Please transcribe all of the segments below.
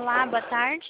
Olá, boa tarde.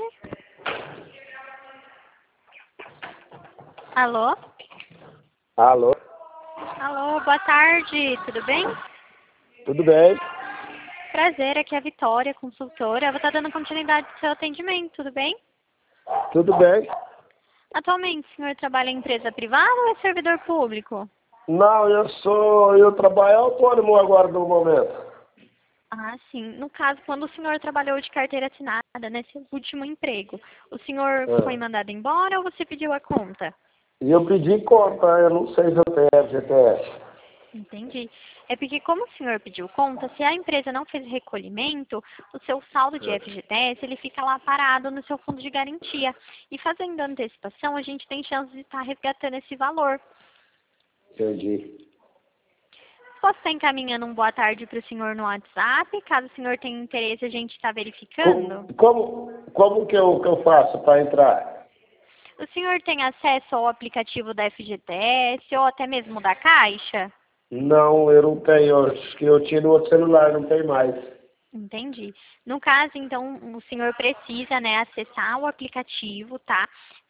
Alô? Alô? Alô, boa tarde, tudo bem? Tudo bem? Prazer, aqui é a Vitória, consultora. Eu vou estar dando continuidade ao seu atendimento, tudo bem? Tudo bem? Atualmente, o senhor trabalha em empresa privada ou é servidor público? Não, eu trabalho autônomo agora no momento. Ah, sim. No caso, quando o senhor trabalhou de carteira assinada, nesse último emprego, o senhor foi mandado embora ou você pediu a conta? E eu pedi conta, eu não sei se eu tenho FGTS. Entendi. É porque como o senhor pediu conta, se a empresa não fez recolhimento, o seu saldo de FGTS, ele fica lá parado no seu fundo de garantia. E fazendo antecipação, a gente tem chance de estar resgatando esse valor. Entendi. Posso estar encaminhando um boa tarde para o senhor no WhatsApp? Caso o senhor tenha interesse, a gente está verificando. Como que eu faço para entrar? O senhor tem acesso ao aplicativo da FGTS ou até mesmo da Caixa? Não, eu não tenho. Acho que eu tinha no outro celular, não tem mais. Entendi. No caso, então, o senhor precisa, né, acessar o aplicativo, tá?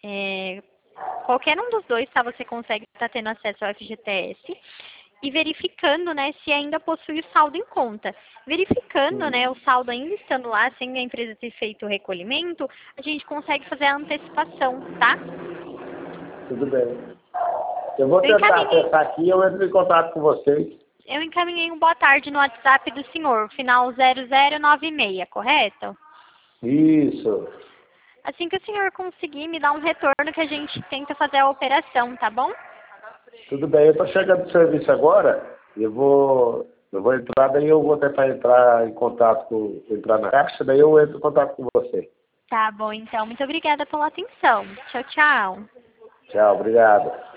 Qualquer um dos dois, tá? Você consegue estar tendo acesso ao FGTS e verificando, né, se ainda possui o saldo em conta. Verificando, né, o saldo ainda estando lá, sem a empresa ter feito o recolhimento, a gente consegue fazer a antecipação, tá? Tudo bem. Eu vou tentar acessar aqui e eu entro em contato com vocês. Eu encaminhei um boa tarde no WhatsApp do senhor, final 0096, correto? Isso. Assim que o senhor conseguir, me dá um retorno que a gente tenta fazer a operação, tá bom? Tudo bem, eu estou chegando do serviço agora, eu vou entrar, daí eu vou tentar entrar em contato entrar na caixa, daí eu entro em contato com você. Tá bom, então. Muito obrigada pela atenção. Tchau, tchau. Tchau, obrigado.